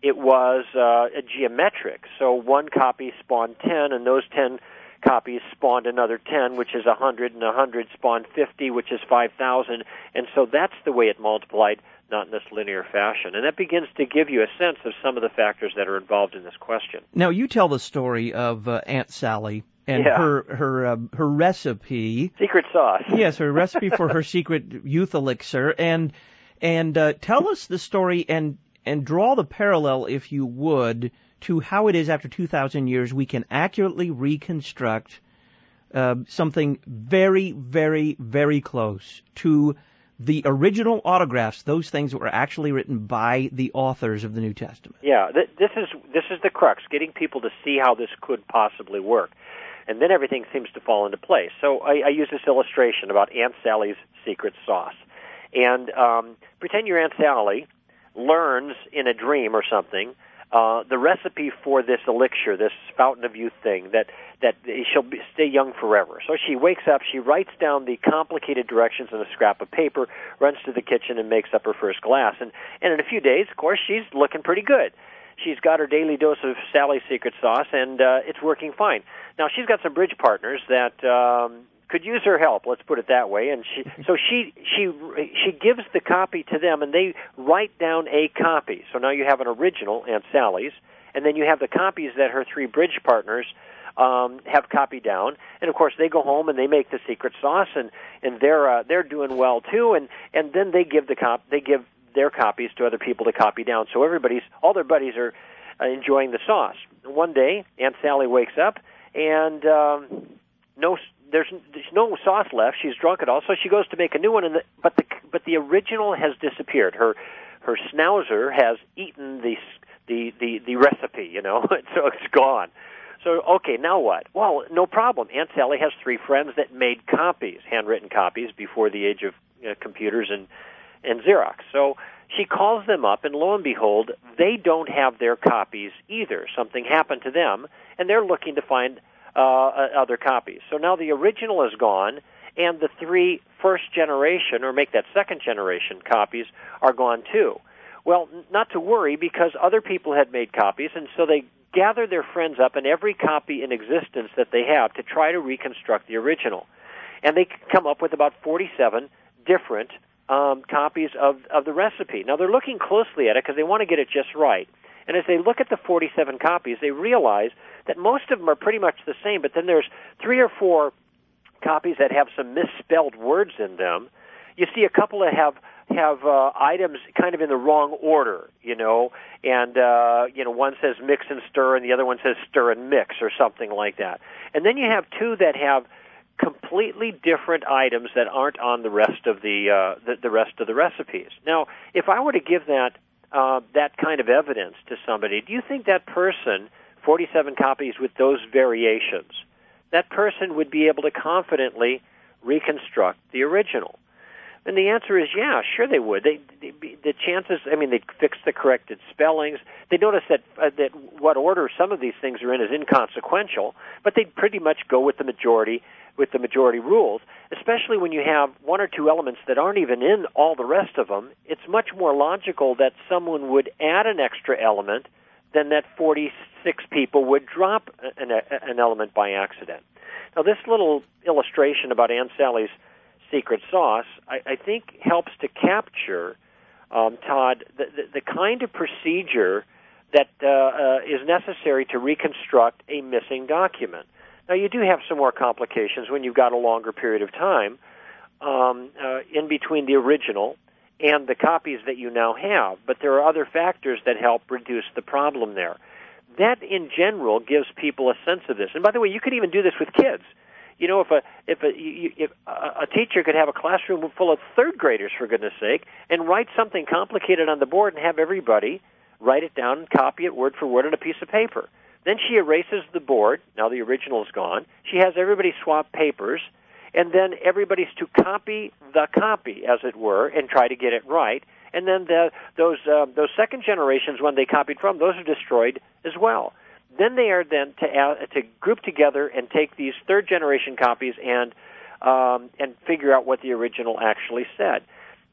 it was uh, geometric. So one copy spawned ten, and those ten copies spawned another ten, which is one hundred, and one hundred spawned fifty, which is five thousand. And so that's the way it multiplied, not in this linear fashion. And that begins to give you a sense of some of the factors that are involved in this question. Now, you tell the story of uh, Aunt Sally and yeah. her her uh, her recipe. Secret sauce. Yes, her recipe for her secret youth elixir. And and uh, tell us the story and and draw the parallel, if you would, to how it is after two thousand years we can accurately reconstruct uh, something very, very, very close to the original autographs, those things that were actually written by the authors of the New Testament. Yeah, th- this is this is the crux, getting people to see how this could possibly work. And then everything seems to fall into place. So I, I use this illustration about Aunt Sally's secret sauce. And um, pretend your Aunt Sally learns in a dream or something uh, the recipe for this elixir, this fountain of youth thing, that, that she'll be, stay young forever. So she wakes up, she writes down the complicated directions on a scrap of paper, runs to the kitchen and makes up her first glass. And, and in a few days, of course, she's looking pretty good. She's got her daily dose of Sally's secret sauce, and uh, it's working fine. Now, she's got some bridge partners that um, could use her help, let's put it that way. And she, so she she she gives the copy to them, and they write down a copy. So now you have an original, Aunt Sally's, and then you have the copies that her three bridge partners um, have copied down. And, of course, they go home and they make the secret sauce, and, and they're uh, they're doing well, too. And, and then they give the cop they give their copies to other people to copy down. So everybody's, all their buddies are uh, enjoying the sauce. One day, Aunt Sally wakes up, and um, no, there's, there's no sauce left. She's drunk it all, so she goes to make a new one, and the, but the but the original has disappeared. Her her schnauzer has eaten the the the, the recipe, you know, so it's gone. So, okay, now what? Well, no problem. Aunt Sally has three friends that made copies, handwritten copies, before the age of uh, computers and and Xerox. So she calls them up, and lo and behold, they don't have their copies either. Something happened to them, and they're looking to find uh, other copies. So now the original is gone, and the three first generation, or make that second generation copies, are gone too. Well, not to worry, because other people had made copies, and so they gather their friends up in every copy in existence that they have to try to reconstruct the original. And they come up with about forty-seven different Um, copies of, of the recipe. Now, they're looking closely at it because they want to get it just right. And as they look at the forty-seven copies, they realize that most of them are pretty much the same, but then there's three or four copies that have some misspelled words in them. You see a couple that have have uh, items kind of in the wrong order, you know, and, uh, you know, one says mix and stir, and the other one says stir and mix, or something like that. And then you have two that have completely different items that aren't on the rest of the, uh, the the rest of the recipes. Now, if I were to give that uh, that kind of evidence to somebody, do you think that person, forty-seven copies with those variations, that person would be able to confidently reconstruct the original? And the answer is, yeah, sure they would. They, they the chances, I mean, they'd fix the corrected spellings. They notice that uh, that what order some of these things are in is inconsequential, but they'd pretty much go with the majority with the majority rules, especially when you have one or two elements that aren't even in all the rest of them. It's much more logical that someone would add an extra element than that forty-six people would drop an, an element by accident. Now, this little illustration about Aunt Sally's secret sauce, I, I think, helps to capture, um, Todd, the, the, the kind of procedure that uh, uh, is necessary to reconstruct a missing document. Now, you do have some more complications when you've got a longer period of time um, uh, in between the original and the copies that you now have, but there are other factors that help reduce the problem there. That, in general, gives people a sense of this. And by the way, you could even do this with kids. You know, if a if a if a teacher could have a classroom full of third graders, for goodness sake, and write something complicated on the board and have everybody write it down and copy it word for word on a piece of paper. Then she erases the board. Now the original is gone. She has everybody swap papers, and then everybody's to copy the copy, as it were, and try to get it right. And then the, those uh, those second generations, when they copied from, those are destroyed as well. Then they are then to uh, to group together and take these third generation copies and um, and figure out what the original actually said.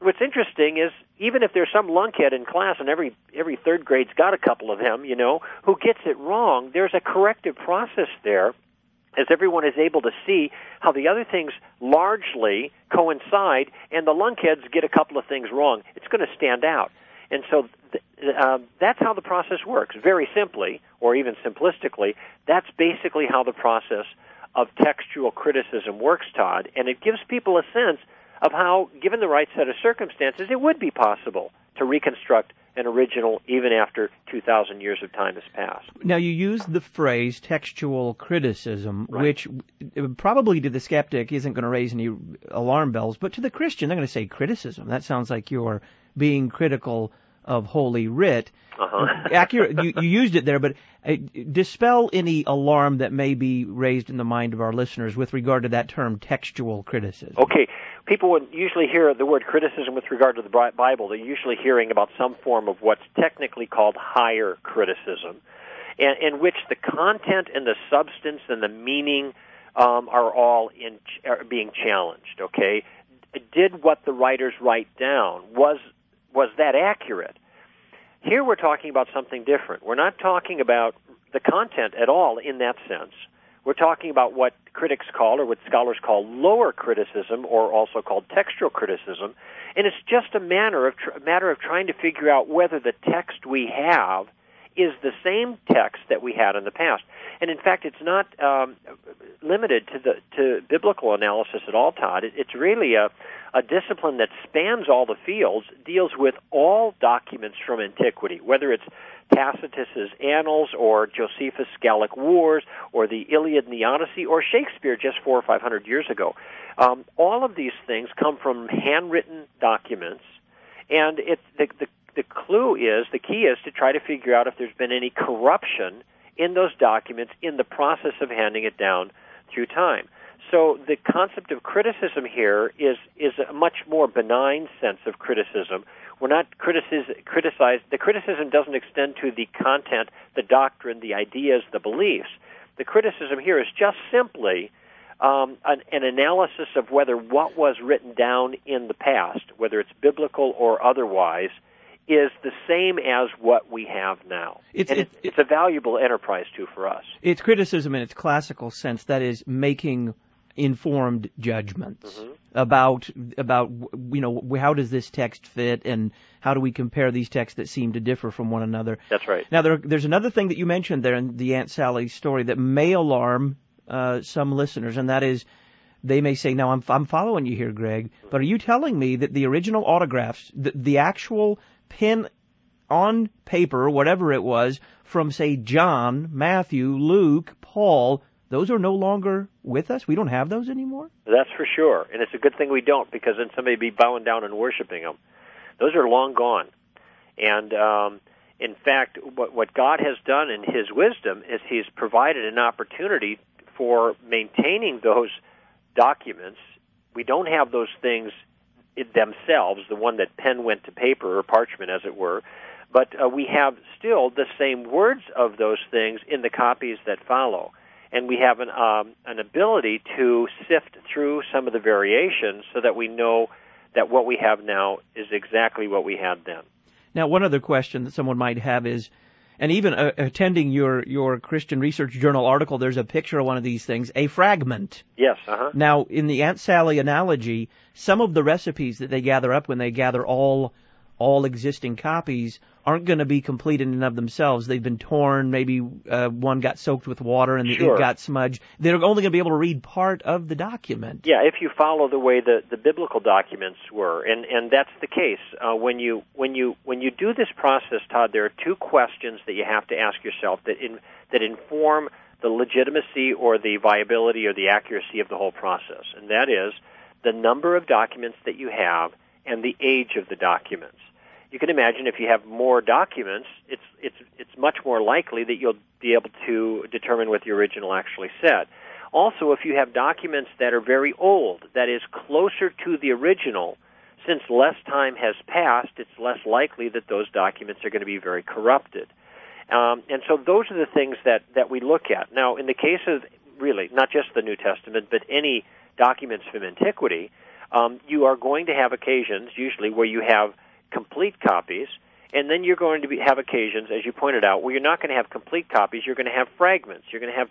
what's interesting is even if there's some lunkhead in class, and every every third grade's got a couple of them, you know, who gets it wrong, there's a corrective process there, as everyone is able to see how the other things largely coincide, and the lunkheads get a couple of things wrong. It's going to stand out. And so th- uh, that's how the process works. Very simply, or even simplistically, that's basically how the process of textual criticism works, Todd, and it gives people a sense of how, given the right set of circumstances, it would be possible to reconstruct an original even after two thousand years of time has passed. Now, you use the phrase textual criticism, Right. which probably to the skeptic isn't going to raise any alarm bells, but to the Christian, they're going to say criticism. That sounds like you're being critical of Holy Writ. Uh-huh. Accurate. You, you used it there, but uh, dispel any alarm that may be raised in the mind of our listeners with regard to that term, textual criticism. Okay. People would usually hear the word criticism with regard to the Bible. They're usually hearing about some form of what's technically called higher criticism, and in which the content and the substance and the meaning um, are all in, are being challenged. Okay, did what the writers write down, was was that accurate? Here we're talking about something different. We're not talking about the content at all in that sense. We're talking about what critics call, or what scholars call, lower criticism, or also called textual criticism, and it's just a matter of tr- matter of trying to figure out whether the text we have is the same text that we had in the past. And in fact, it's not um, limited to the to biblical analysis at all, Todd. It, it's really a, a discipline that spans all the fields, deals with all documents from antiquity, whether it's Tacitus's Annals, or Josephus' Gallic Wars, or the Iliad and the Odyssey, or Shakespeare just four or five hundred years ago. Um, all of these things come from handwritten documents, and it, the, the, the clue is, the key is to try to figure out if there's been any corruption in those documents in the process of handing it down through time. So the concept of criticism here is is a much more benign sense of criticism. We're not criticis- criticized. The criticism doesn't extend to the content, the doctrine, the ideas, the beliefs. The criticism here is just simply um, an, an analysis of whether what was written down in the past, whether it's biblical or otherwise, is the same as what we have now. It's, and it, it's, it's a valuable enterprise, too, for us. It's criticism in its classical sense, that is, making informed judgments mm-hmm. about, about you know, how does this text fit, and how do we compare these texts that seem to differ from one another. That's right. Now, there, there's another thing that you mentioned there in the Aunt Sally story that may alarm uh, some listeners, and that is, they may say, now, I'm, I'm following you here, Greg, but are you telling me that the original autographs, the, the actual pen on paper, whatever it was, from, say, John, Matthew, Luke, Paul, those are no longer with us? We don't have those anymore? That's for sure. And it's a good thing we don't, because then somebody would be bowing down and worshiping them. Those are long gone. And um, in fact, what, what God has done in His wisdom is He's provided an opportunity for maintaining those documents. We don't have those things themselves, the one that pen went to paper, or parchment, as it were, but uh, we have still the same words of those things in the copies that follow. And we have an um, an ability to sift through some of the variations so that we know that what we have now is exactly what we had then. Now, one other question that someone might have is, and even uh, attending your, your Christian Research Journal article, there's a picture of one of these things, a fragment. Yes, uh-huh. Now, in the Aunt Sally analogy, some of the recipes that they gather up when they gather all all existing copies aren't going to be complete in and of themselves. They've been torn. Maybe uh, one got soaked with water and the sure. ink got smudged. They're only going to be able to read part of the document. Yeah, if you follow the way the, the biblical documents were, and, and that's the case. Uh, when you when you when you do this process, Todd, there are two questions that you have to ask yourself that in, that inform the legitimacy or the viability or the accuracy of the whole process, and that is the number of documents that you have and the age of the documents. You can imagine if you have more documents, it's it's it's much more likely that you'll be able to determine what the original actually said. Also, if you have documents that are very old, that is closer to the original, since less time has passed, it's less likely that those documents are going to be very corrupted. Um, and so those are the things that, that we look at. Now, in the case of, really, not just the New Testament, but any documents from antiquity, Um, you are going to have occasions, usually, where you have complete copies, and then you're going to be, have occasions, as you pointed out, where you're not going to have complete copies. You're going to have fragments. You're going to have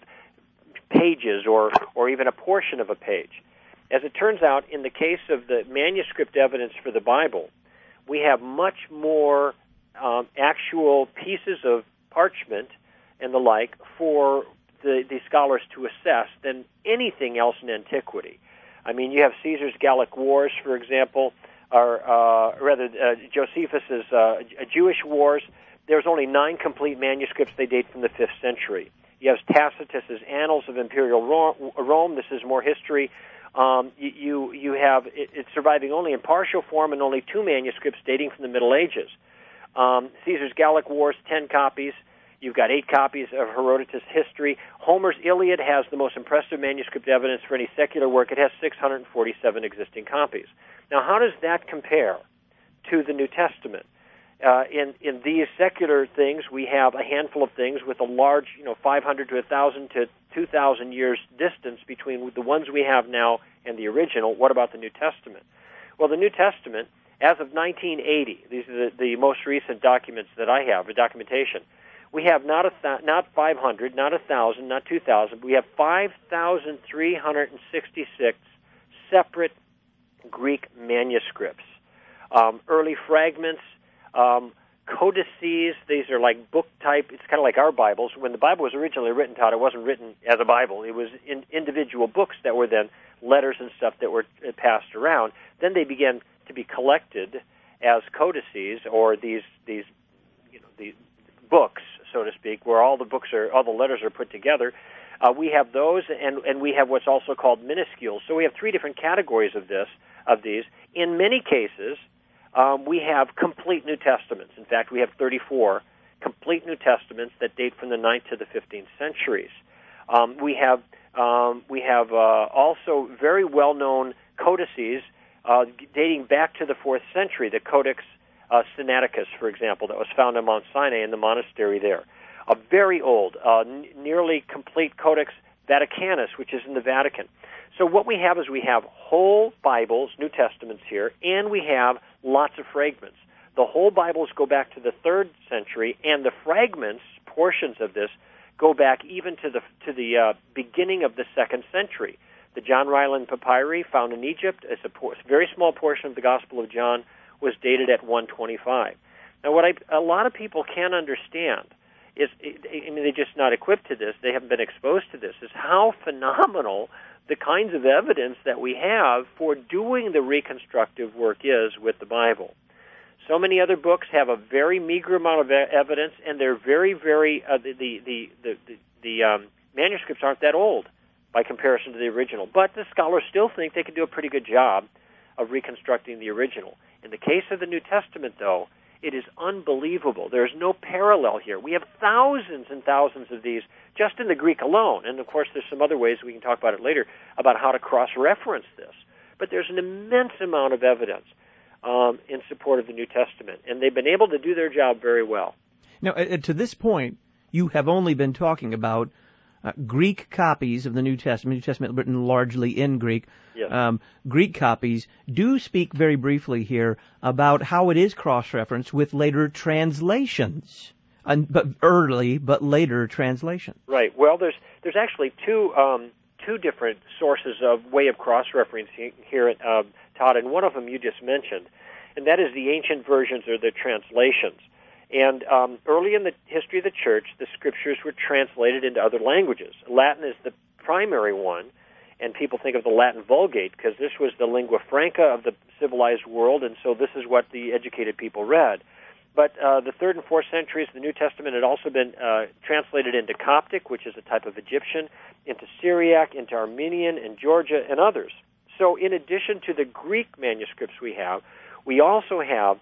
pages or, or even a portion of a page. As it turns out, in the case of the manuscript evidence for the Bible, we have much more um, actual pieces of parchment and the like for the, the scholars to assess than anything else in antiquity. I mean, you have Caesar's Gallic Wars, for example, or uh, rather uh, Josephus's uh, Jewish Wars. There's only nine complete manuscripts. They date from the fifth century. You have Tacitus's Annals of Imperial Rome. This is more history. Um, you, you you have it, it's surviving only in partial form and only two manuscripts dating from the Middle Ages. Um, Caesar's Gallic Wars, ten copies. You've got eight copies of Herodotus' History. Homer's Iliad has the most impressive manuscript evidence for any secular work. It has six hundred forty-seven existing copies. Now, how does that compare to the New Testament? Uh, in in these secular things, we have a handful of things with a large, you know, five hundred to one thousand to two thousand years distance between the ones we have now and the original. What about the New Testament? Well, the New Testament, as of nineteen eighty, these are the, the most recent documents that I have, the documentation. We have not a th- not five hundred, not one thousand, not two thousand. We have five thousand three hundred sixty-six separate Greek manuscripts, um, early fragments. Um, codices, these are like book type. It's kind of like our Bibles. When the Bible was originally written, Todd, it wasn't written as a Bible. It was in individual books that were then letters and stuff that were passed around. Then they began to be collected as codices, or these these you know these books, so to speak, where all the books are, all the letters are put together. Uh, we have those, and and we have what's also called minuscules. So we have three different categories of this of these. In many cases, Um, we have complete New Testaments. In fact, we have thirty-four complete New Testaments that date from the ninth to the fifteenth centuries. Um, we have um, we have uh, also very well-known codices uh, dating back to the fourth century. The Codex uh, Sinaiticus, for example, that was found on Mount Sinai in the monastery there. A very old, uh, n- nearly complete Codex Vaticanus, which is in the Vatican. So what we have is we have whole Bibles, New Testaments here, and we have lots of fragments. The whole Bibles go back to the third century, and the fragments, portions of this, go back even to the to the uh, beginning of the second century. The John Ryland Papyri, found in Egypt, is a por- very small portion of the Gospel of John, was dated at one twenty-five. Now, what I, a lot of people can't understand is, I mean, they're just not equipped to this, they haven't been exposed to this, is how phenomenal the kinds of evidence that we have for doing the reconstructive work is with the Bible. So many other books have a very meager amount of evidence, and they're very, very, uh, the, the, the, the, the, the um, manuscripts aren't that old by comparison to the original. But the scholars still think they can do a pretty good job of reconstructing the original. In the case of the New Testament, though, it is unbelievable. There's no parallel here. We have thousands and thousands of these just in the Greek alone. And, of course, there's some other ways, we can talk about it later, about how to cross-reference this. But there's an immense amount of evidence um, in support of the New Testament. And they've been able to do their job very well. Now, uh, to this point, you have only been talking about uh, Greek copies of the New Testament, New Testament written largely in Greek. Yes. Um, Greek copies. Do speak very briefly here about how it is cross-referenced with later translations, uh, but early but later translations. Right. Well, there's there's actually two um, two different sources of way of cross-referencing here, at, uh, Todd, and one of them you just mentioned, and that is the ancient versions or the translations. And um, early in the history of the Church, the Scriptures were translated into other languages. Latin is the primary one, and people think of the Latin Vulgate because this was the lingua franca of the civilized world, and so this is what the educated people read. But uh, the third and fourth centuries, the New Testament had also been uh, translated into Coptic, which is a type of Egyptian, into Syriac, into Armenian, and Georgia, and others. So in addition to the Greek manuscripts we have, we also have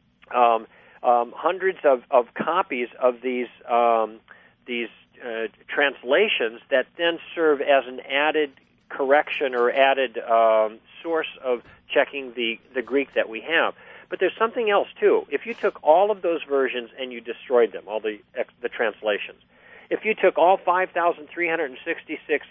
um, um, hundreds of, of copies of these um, these uh, translations that then serve as an added correction or added um, source of checking the, the Greek that we have. But there's something else, too. If you took all of those versions and you destroyed them, all the the translations, if you took all five thousand three hundred sixty-six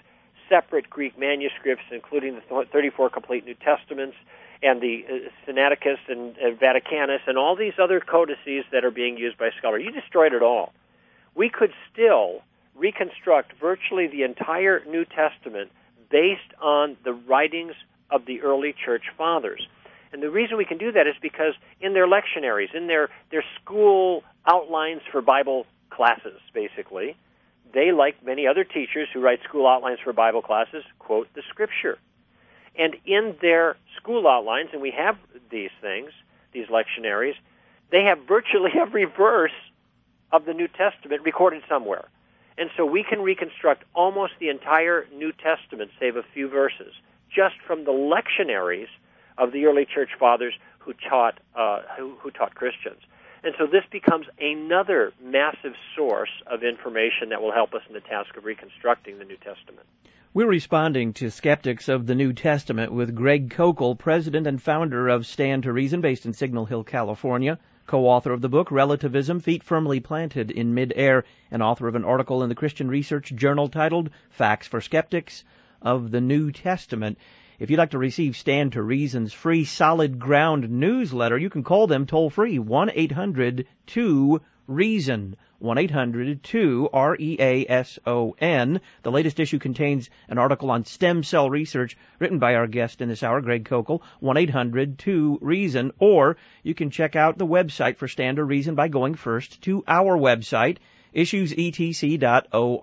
separate Greek manuscripts, including the thirty-four complete New Testaments and the uh, Sinaiticus and uh, Vaticanus and all these other codices that are being used by scholars. You destroyed it all. We could still reconstruct virtually the entire New Testament based on the writings of the early church fathers. And the reason we can do that is because in their lectionaries, in their, their school outlines for Bible classes, basically, they, like many other teachers who write school outlines for Bible classes, quote the Scripture. And in their school outlines, and we have these things, these lectionaries, they have virtually every verse of the New Testament recorded somewhere. And so we can reconstruct almost the entire New Testament, save a few verses, just from the lectionaries of the early church fathers who taught uh, who, who taught Christians. And so this becomes another massive source of information that will help us in the task of reconstructing the New Testament. We're responding to skeptics of the New Testament with Greg Koukl, president and founder of Stand to Reason, based in Signal Hill, California, co-author of the book Relativism, Feet Firmly Planted in Mid-Air, and author of an article in the Christian Research Journal titled Facts for Skeptics of the New Testament. If you'd like to receive Stand to Reason's free Solid Ground newsletter, you can call them toll-free, one eight hundred two reason, one eight hundred two R E A S O N. The latest issue contains an article on stem cell research written by our guest in this hour, Greg Koukl, one eight hundred two reason. Or you can check out the website for Stand to Reason by going first to our website, issues e t c dot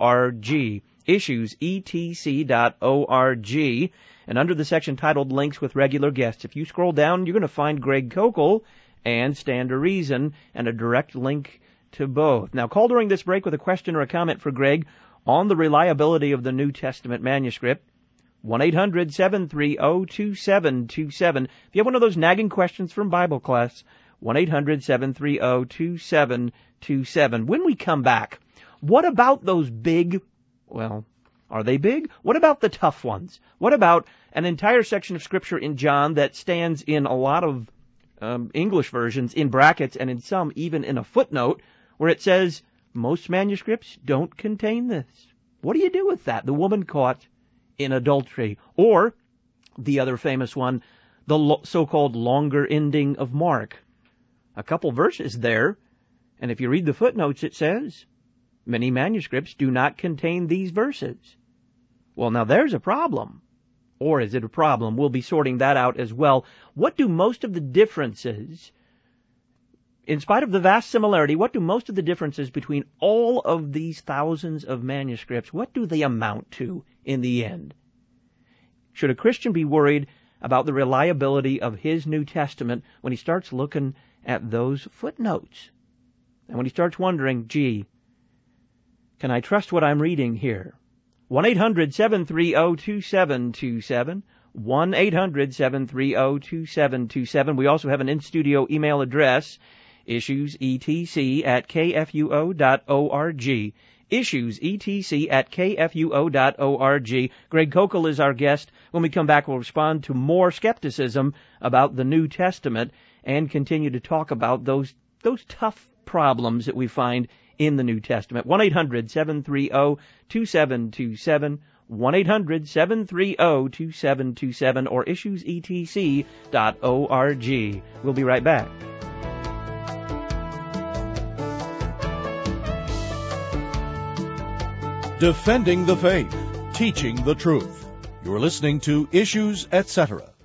org, issues e t c dot org. And under the section titled Links with Regular Guests, if you scroll down, you're going to find Greg Koukl and Stand to Reason and a direct link to both. Now, call during this break with a question or a comment for Greg on the reliability of the New Testament manuscript. one eight hundred seven three zero two seven two seven. If you have one of those nagging questions from Bible class, one eight hundred seven three zero two seven two seven. When we come back, what about those big, well, are they big? What about the tough ones? What about an entire section of Scripture in John that stands in a lot of um, English versions in brackets and in some even in a footnote where it says most manuscripts don't contain this? What do you do with that? The woman caught in adultery. Or the other famous one, the lo- so-called longer ending of Mark. A couple verses there, and if you read the footnotes it says many manuscripts do not contain these verses. Well, now there's a problem. Or is it a problem? We'll be sorting that out as well. What do most of the differences, in spite of the vast similarity, what do most of the differences between all of these thousands of manuscripts, what do they amount to in the end? Should a Christian be worried about the reliability of his New Testament when he starts looking at those footnotes? And when he starts wondering, gee, can I trust what I'm reading here? one eight hundred seven three zero two seven two seven, one eight hundred seven three zero two seven two seven. We also have an in-studio email address, issuesetc at kfuo dot org, issuesetc at kfuo dot org. Greg Koukl is our guest. When we come back, we'll respond to more skepticism about the New Testament and continue to talk about those those tough problems that we find in the New Testament. one eight hundred seven three zero two seven two seven, one eight hundred seven three zero two seven two seven, or issues e t c dot org. We'll be right back. Defending the faith, teaching the truth. You're listening to Issues, et cetera.